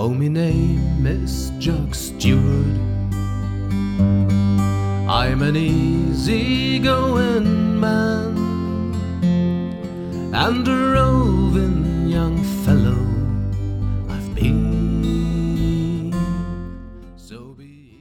Oh, me name is Jock Stewart. I'm an easy-going man and a roving young fellow I've been. So be